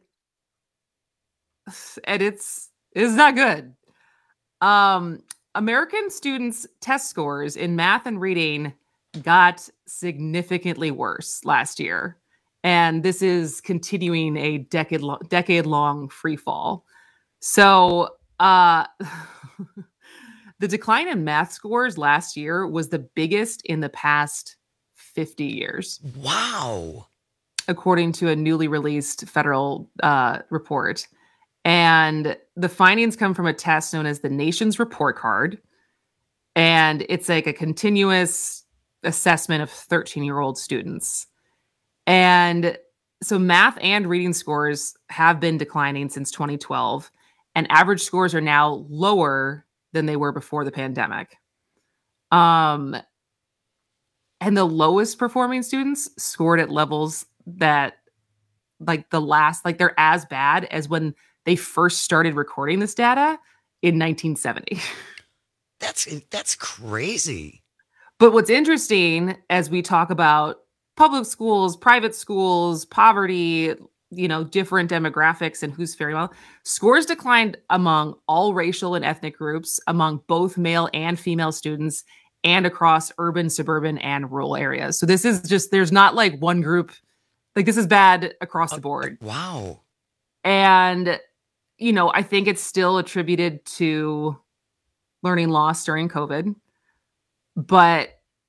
and it's, it's not good. Um, American students' test scores in math and reading got significantly worse last year. And this is continuing a decade lo- decade long free fall. So uh, the decline in math scores last year was the biggest in the past fifty years. Wow. According to a newly released federal uh, report. And the findings come from a test known as the Nations Report Card. And it's like a continuous assessment of thirteen-year-old students. And so math and reading scores have been declining since twenty twelve. And average scores are now lower than they were before the pandemic. Um, and the lowest performing students scored at levels that like the last, like they're as bad as when they first started recording this data in nineteen seventy. That's that's crazy. But what's interesting as we talk about public schools, private schools, poverty, you know, different demographics and who's faring well, scores declined among all racial and ethnic groups, among both male and female students, and across urban, suburban, and rural areas. So this is just, there's not like one group, like this is bad across the board. Wow. And you know, I think it's still attributed to learning loss during COVID, but,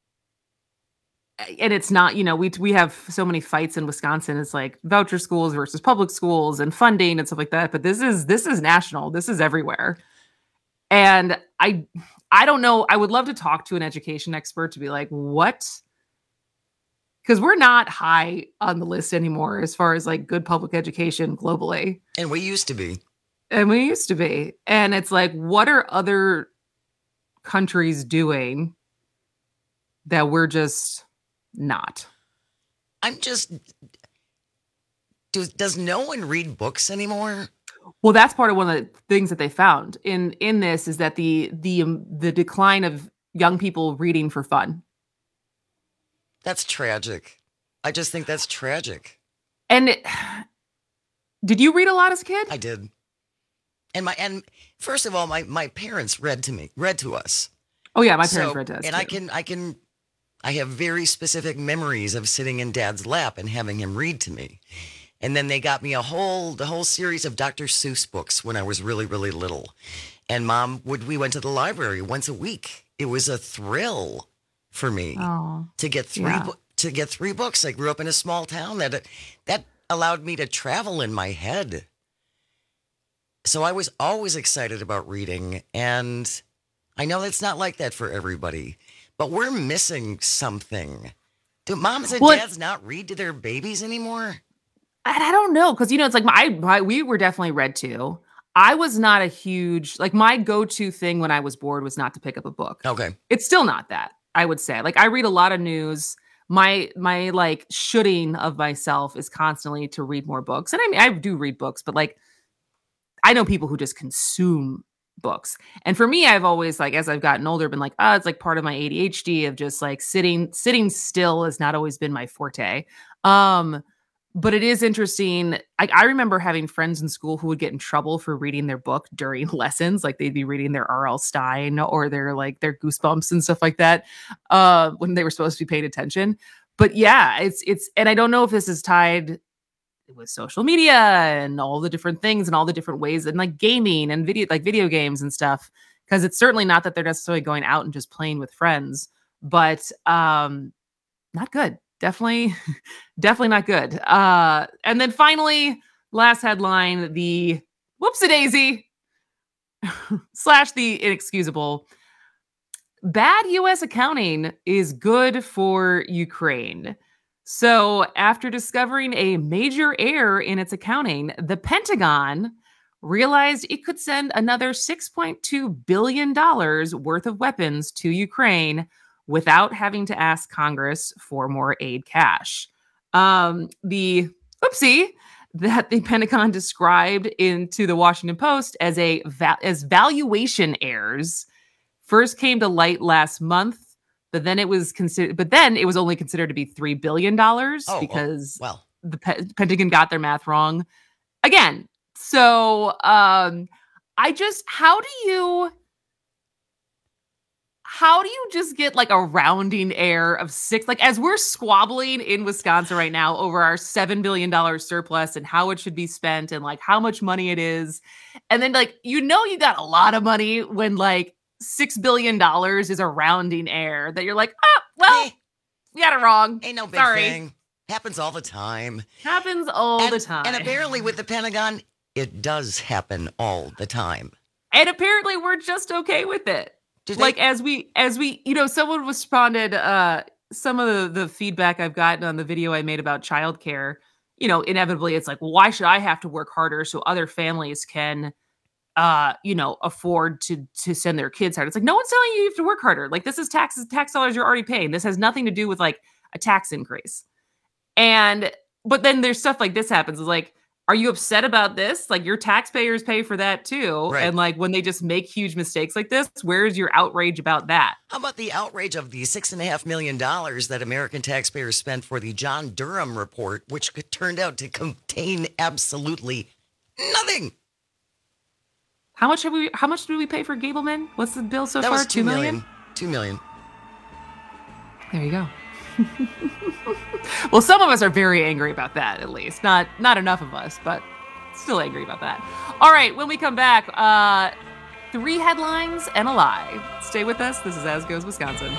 and it's not, you know, we, we have so many fights in Wisconsin. It's like voucher schools versus public schools and funding and stuff like that. But this is, this is national. This is everywhere. And I, I don't know. I would love to talk to an education expert to be like, what? Because we're not high on the list anymore as far as like good public education globally. And we used to be. And we used to be. And it's like, what are other countries doing that we're just not? I'm just, do, does no one read books anymore? Well, that's part of one of the things that they found in, in this is that the, the, um, the decline of young people reading for fun. That's tragic. I just think that's tragic. And it, did you read a lot as a kid? I did. And my and first of all, my, my parents read to me, read to us. Oh yeah, my parents so, read to us. And too. I can I can I have very specific memories of sitting in Dad's lap and having him read to me. And then they got me a whole the whole series of Doctor Seuss books when I was really, really little. And Mom would we went to the library once a week. It was a thrill for me oh, to get three yeah. bo- to get three books. I grew up in a small town that that allowed me to travel in my head. So I was always excited about reading, and I know that's not like that for everybody, but we're missing something. Do moms and well, dads not read to their babies anymore? I, I don't know, because you know it's like my, my we were definitely read to. I was not a huge like my go-to thing when I was bored was not to pick up a book. Okay, it's still not that. I would say like I read a lot of news. My my like shooting of myself is constantly to read more books, and I mean I do read books, but like. I know people who just consume books. And for me, I've always like, as I've gotten older, been like, oh, it's like part of my A D H D of just like sitting, sitting still has not always been my forte. Um, but it is interesting. I, I remember having friends in school who would get in trouble for reading their book during lessons. Like they'd be reading their R L Stein or their like their Goosebumps and stuff like that uh, when they were supposed to be paying attention. But yeah, it's, it's, and I don't know if this is tied with social media and all the different things and all the different ways and like gaming and video, like video games and stuff. Cause it's certainly not that they're necessarily going out and just playing with friends, but um, not good. Definitely, definitely not good. Uh, and then finally, last headline, the whoopsie-daisy slash the inexcusable. Bad U S accounting is good for Ukraine. So after discovering a major error in its accounting, the Pentagon realized it could send another six point two billion dollars worth of weapons to Ukraine without having to ask Congress for more aid cash. Um, the oopsie that the Pentagon described into the Washington Post as a va- as valuation errors first came to light last month, but then it was considered. But then it was only considered to be three billion dollars oh, because well, the Pe- Pentagon got their math wrong again. So um, I just how do you? How do you just get like a rounding error of six? Like as we're squabbling in Wisconsin right now over our seven billion dollars surplus and how it should be spent and like how much money it is. And then like, you know, you got a lot of money when like six billion dollars is a rounding error that you're like, oh, well, hey, you got it wrong. Ain't no big Sorry. thing. Happens all the time. Happens all and, the time. And apparently with the Pentagon, it does happen all the time. And apparently we're just okay with it. Did like they- as we as we you know someone responded uh some of the, the feedback I've gotten on the video I made about childcare, you know, inevitably it's like, well, why should I have to work harder so other families can uh you know afford to to send their kids out? It's like, no one's telling you you have to work harder. Like this is taxes tax dollars you're already paying. This has nothing to do with like a tax increase. And but then there's stuff like this happens. It's like, are you upset about this? Like your taxpayers pay for that too. Right. And like when they just make huge mistakes like this, where's your outrage about that? How about the outrage of the six and a half million dollars that American taxpayers spent for the John Durham report, which turned out to contain absolutely nothing? How much have we? How much did we pay for Gableman? What's the bill so that far? Was two Two million. million. Two million. There you go. Well, some of us are very angry about that, at least. Not not enough of us, but still angry about that. All right, when we come back, uh, three headlines and a lie. Stay with us. This is As Goes Wisconsin.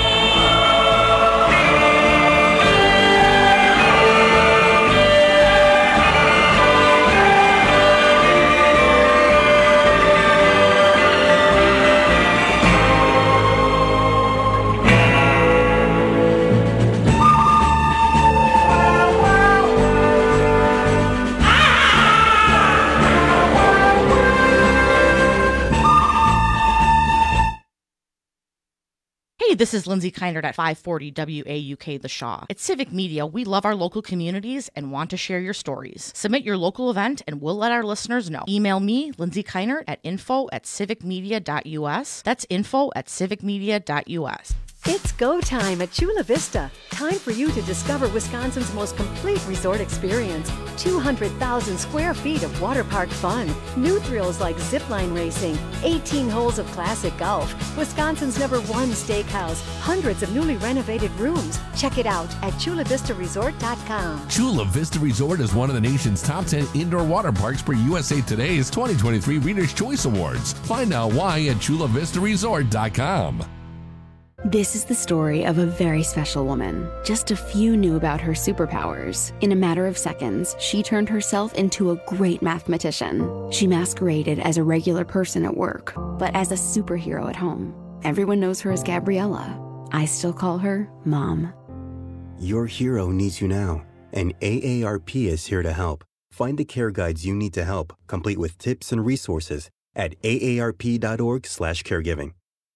Hey, this is Lindsay Keinert at five forty W A U K The Shaw. At Civic Media, we love our local communities and want to share your stories. Submit your local event and we'll let our listeners know. Email me, Lindsay Keinert, at info at civicmedia.us. That's info at civicmedia.us. It's go time at Chula Vista. Time for you to discover Wisconsin's most complete resort experience. two hundred thousand square feet of water park fun. New thrills like zipline racing. eighteen holes of classic golf. Wisconsin's number one steakhouse. Hundreds of newly renovated rooms. Check it out at chula vista resort dot com. Chula Vista Resort is one of the nation's top ten indoor water parks per U S A Today's twenty twenty-three Reader's Choice Awards. Find out why at chula vista resort dot com. This is the story of a very special woman. Just a few knew about her superpowers. In a matter of seconds, she turned herself into a great mathematician. She masqueraded as a regular person at work, but as a superhero at home. Everyone knows her as Gabriella. I still call her Mom. Your hero needs you now, and A A R P is here to help. Find the care guides you need to help, complete with tips and resources at A A R P dot org slash caregiving.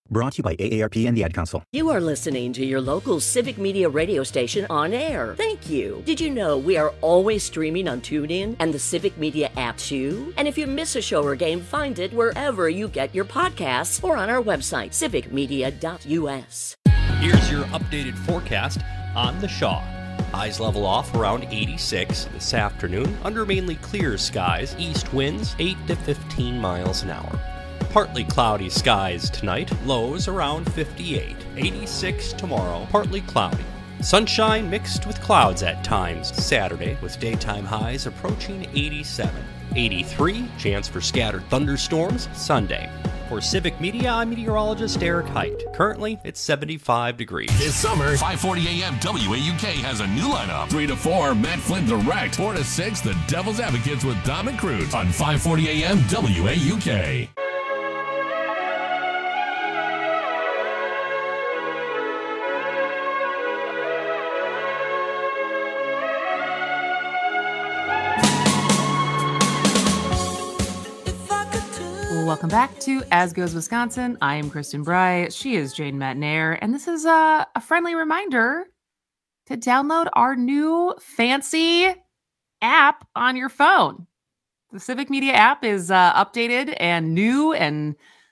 Brought to you by A A R P and the Ad Council. You are listening to your local Civic Media radio station on air. Thank you. Did you know we are always streaming on TuneIn and the Civic Media app too? And if you miss a show or game, find it wherever you get your podcasts or on our website, civic media dot u s. Here's your updated forecast on the Shaw. Highs level off around eighty-six this afternoon under mainly clear skies. East winds eight to fifteen miles an hour. Partly cloudy skies tonight, lows around fifty-eight. eighty-six tomorrow, partly cloudy. Sunshine mixed with clouds at times Saturday, with daytime highs approaching eighty-seven. eighty-three, chance for scattered thunderstorms Sunday. For Civic Media, I'm meteorologist Eric Height. Currently, it's seventy-five degrees. This summer, five forty A M W A U K has a new lineup. three to four, Matt Flynn Direct. four to six, The Devil's Advocates with Dom and Cruz on five forty A M W A U K. Welcome back to As Goes Wisconsin. I am Kristen Bry. She is Jane Matnair. And this is a, a friendly reminder to download our new fancy app on your phone. The Civic Media app is uh, updated and new and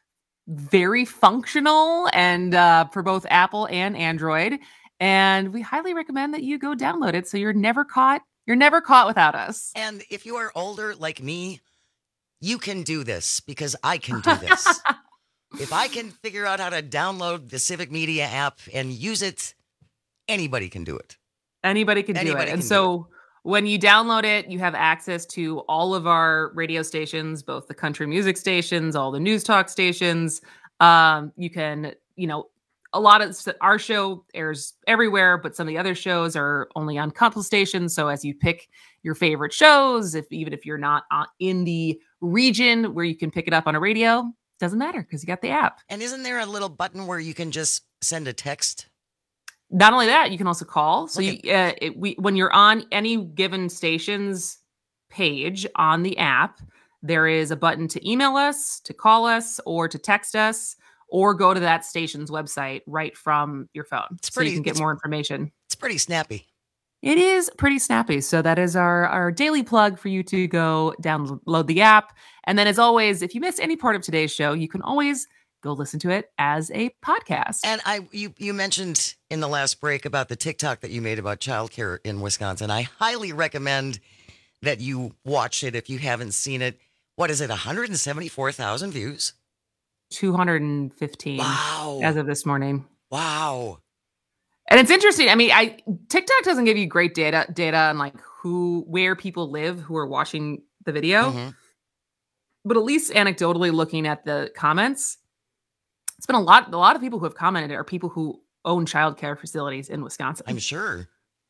very functional and uh, for both Apple and Android. And we highly recommend that you go download it so you're never caught. You're never caught without us. And if you are older like me, you can do this because I can do this. If I can figure out how to download the Civic Media app and use it, anybody can do it. Anybody can Anybody do it. can And do so when you download it, you have access to all of our radio stations, both the country music stations, all the news talk stations. Um, you can, you know, a lot of our show airs everywhere, but some of the other shows are only on couple stations. So as you pick your favorite shows, if even if you're not uh, in the region where you can pick it up on a radio, doesn't matter because you got the app. And isn't there a little button where you can just send a text? Not only that, you can also call. So Okay. you, uh, it, we, when you're on any given station's page on the app, there is a button to email us, to call us, or to text us, or go to that station's website right from your phone. It's so pretty- you can get it's- more information. It's pretty snappy. It is pretty snappy. So that is our, our daily plug for you to go download the app. And then as always, if you missed any part of today's show, you can always go listen to it as a podcast. And I, you, you mentioned in the last break about the TikTok that you made about childcare in Wisconsin. I highly recommend that you watch it if you haven't seen it. What is it? one hundred seventy-four thousand views. two hundred fifteen Wow. as of this morning. Wow. And it's interesting. I mean, I TikTok doesn't give you great data data on like who where people live who are watching the video. Mhm. But at least anecdotally looking at the comments, it's been a lot a lot of people who have commented are people who own childcare facilities in Wisconsin. I'm sure.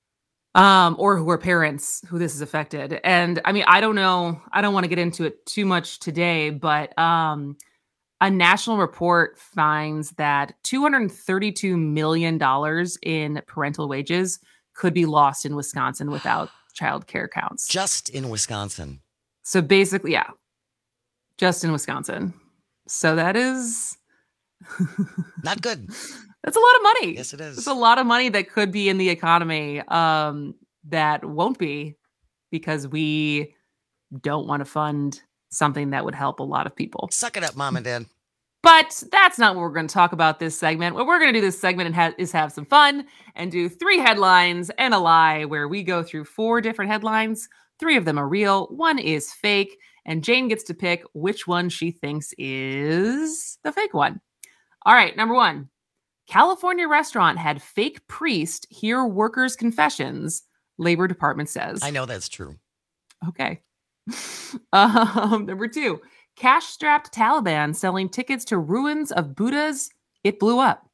Um, or who are parents who this has affected. And I mean, I don't know, I don't want to get into it too much today, but um a national report finds that two hundred thirty-two million dollars in parental wages could be lost in Wisconsin without child care counts. Just in Wisconsin. So basically, yeah, just in Wisconsin. So that is not good. That's a lot of money. Yes, it is. It's a lot of money that could be in the economy um, that won't be because we don't want to fund something that would help a lot of people. Suck it up, Mom and Dad. But that's not what we're going to talk about this segment. What we're going to do this segment and ha- is have some fun and do three headlines and a lie where we go through four different headlines. Three of them are real. One is fake. And Jane gets to pick which one she thinks is the fake one. All right, number one. California restaurant had fake priest hear workers' confessions, Labor Department says. I know that's true. Okay. Um, number two, cash-strapped Taliban selling tickets to ruins of Buddhas. It blew up.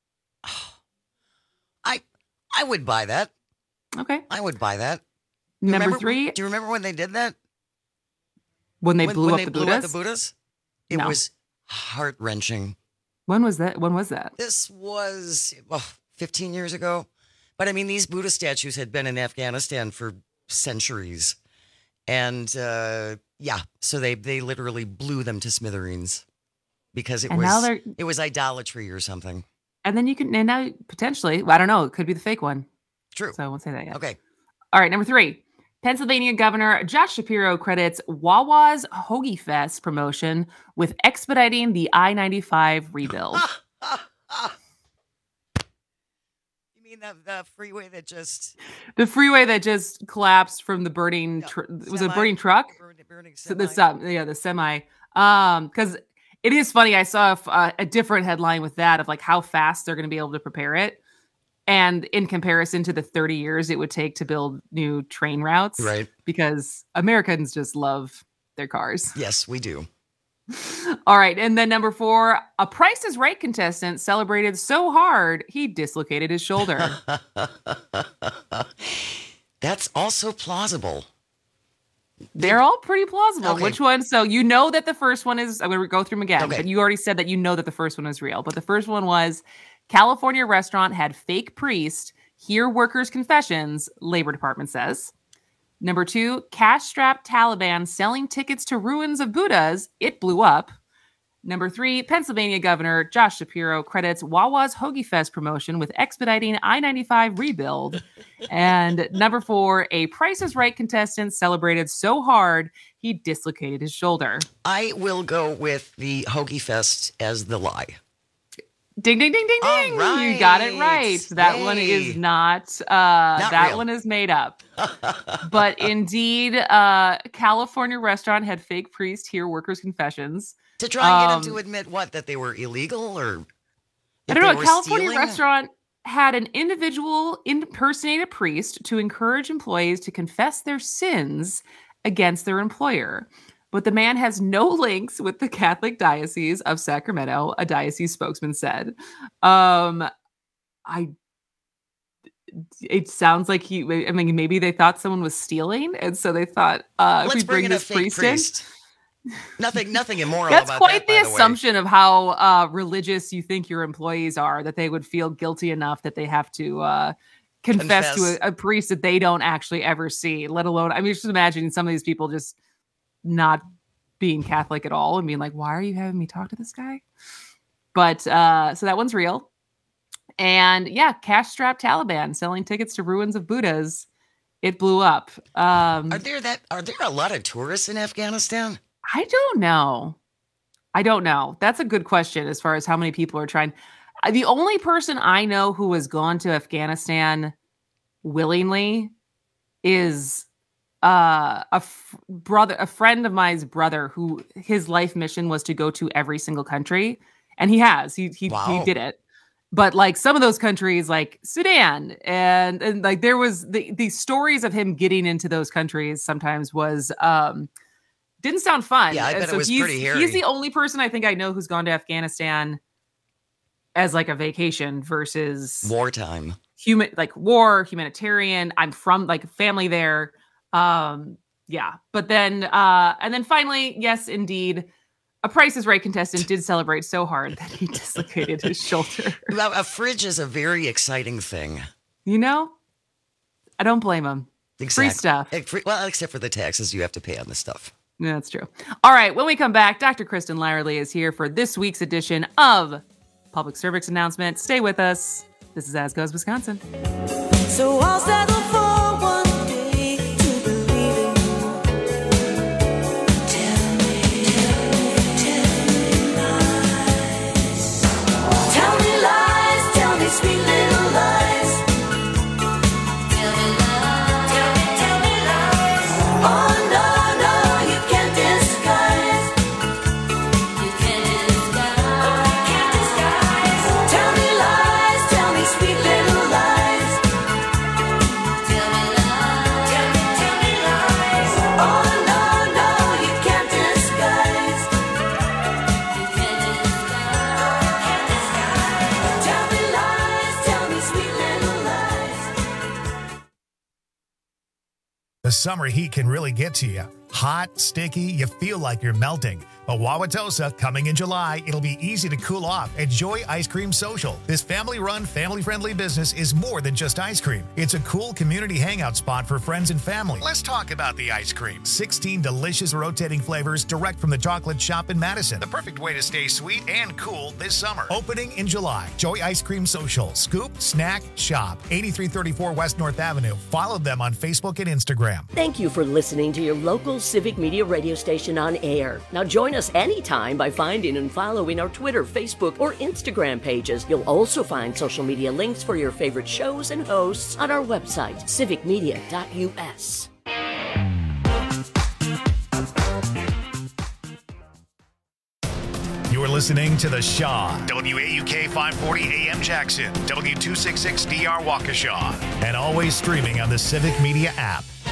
I I would buy that. Okay. I would buy that. Number Remember- three, Do you remember when they did that? when they when, blew when up they the blew Buddhas. up the Buddhas? It No. was heart-wrenching. When was that? When was that? This was oh, fifteen years ago. But I mean, these Buddha statues had been in Afghanistan for centuries. And uh, yeah, so they, they literally blew them to smithereens. because it And now was they're- it was idolatry or something. And then you can, and now potentially, I don't know, it could be the fake one. True. So I won't say that yet. Okay. All right, number three. Pennsylvania Governor Josh Shapiro credits Wawa's Hoagie Fest promotion with expediting the I ninety-five rebuild. You mean the, the freeway that just The freeway that just collapsed from the burning, tr- it was a Semi? burning truck? burning, burning So the semi, yeah, the semi. Um, because it is funny. I saw a, f- uh, a different headline with that of like how fast they're going to be able to prepare it, and in comparison to the thirty years it would take to build new train routes, Right. Because Americans just love their cars. Yes, we do. All right, and then number four, a Price is Right contestant celebrated so hard he dislocated his shoulder. That's also plausible. They're all pretty plausible. Okay. Which one? So you know that the first one is, I'm going to go through them again, Okay. but you already said that you know that the first one is real. But the first one was California restaurant had fake priest hear workers' confessions, Labor Department says. Number two, cash-strapped Taliban selling tickets to ruins of Buddhas. It blew up. Number three, Pennsylvania Governor Josh Shapiro credits Wawa's Hoagie Fest promotion with expediting I ninety-five rebuild. And number four, a Price is Right contestant celebrated so hard he dislocated his shoulder. I will go with the Hoagie Fest as the lie. Ding, ding, ding, ding, ding. right. You got it right. That one Yay. is not, uh, Not that real. one is made up. But indeed, uh, California restaurant had fake priest hear workers' confessions. To try and get Um, them to admit what? That they were illegal or I if don't they know. A were California stealing? restaurant had an individual impersonate a priest to encourage employees to confess their sins against their employer. But the man has no links with the Catholic Diocese of Sacramento, a diocese spokesman said. Um, I. It sounds like he. I mean, maybe they thought someone was stealing, and so they thought, uh, if Let's we bring bring in a this fake priest, priest. in. Nothing, nothing immoral That's about quite that, by the the way. assumption of how uh, religious you think your employees are, that they would feel guilty enough that they have to uh, confess, Confess. to a, a priest that they don't actually ever see, let alone, I mean, just imagine some of these people just not being Catholic at all and being like, why are you having me talk to this guy? But uh, so that one's real. And yeah, cash-strapped Taliban selling tickets to ruins of Buddhas. It blew up. Um, Are there that? Are there a lot of tourists in Afghanistan? I don't know. I don't know. That's a good question as far as how many people are trying. Uh, The only person I know who has gone to Afghanistan willingly is uh, a f- brother, a friend of mine's brother, who his life mission was to go to every single country, and he has. He he, Wow. he did it. But like some of those countries, like Sudan, and and like there was the the stories of him getting into those countries sometimes was um didn't sound fun. Yeah, I And bet it so was he's, pretty hairy. He's the only person I think I know who's gone to Afghanistan as like a vacation versus Wartime. human, like war, humanitarian. I'm from like family there. Um, yeah. But then, uh, and then finally, yes, indeed, a Price is Right contestant did celebrate so hard that he dislocated his shoulder. Well, a fridge is a very exciting thing. You know, I don't blame him. Free stuff. Eh, free- well, except for the taxes you have to pay on this stuff. Yeah, that's true. All right, when we come back, Doctor Kristen Lyerly is here for this week's edition of Public Service Announcement. Stay with us. This is As Goes Wisconsin. So I'll settle for one day to believe in you. Tell me, tell me, tell me lies. Tell me lies, tell me sweet little lies. Tell me lies, tell me, tell me lies. Oh no, no, you can't disguise. You can't disguise. Oh, you can't disguise. Tell me lies, tell me sweet little lies. Tell me lies, tell me, tell me lies. Oh no, no, you can't disguise. You can't disguise. Oh, you can't disguise. Tell me lies, tell me sweet little lies. The summer heat can really get to you. Hot, sticky, you feel like you're melting. A Wauwatosa coming in July. It'll be easy to cool off at Joy Ice Cream Social. This family-run, family-friendly business is more than just ice cream. It's a cool community hangout spot for friends and family. Let's talk about the ice cream. sixteen delicious rotating flavors direct from the chocolate shop in Madison. The perfect way to stay sweet and cool this summer. Opening in July. Joy Ice Cream Social. Scoop, snack, shop. eighty-three thirty-four West North Avenue. Follow them on Facebook and Instagram. Thank you for listening to your local Civic Media radio station on air. Now join us anytime by finding and following our Twitter, Facebook, or Instagram pages. You'll also find social media links for your favorite shows and hosts on our website, civic media dot U S. You're listening to The Shaw, W A U K five forty A M Jackson, W two sixty-six D R Waukesha, and always streaming on the Civic Media app.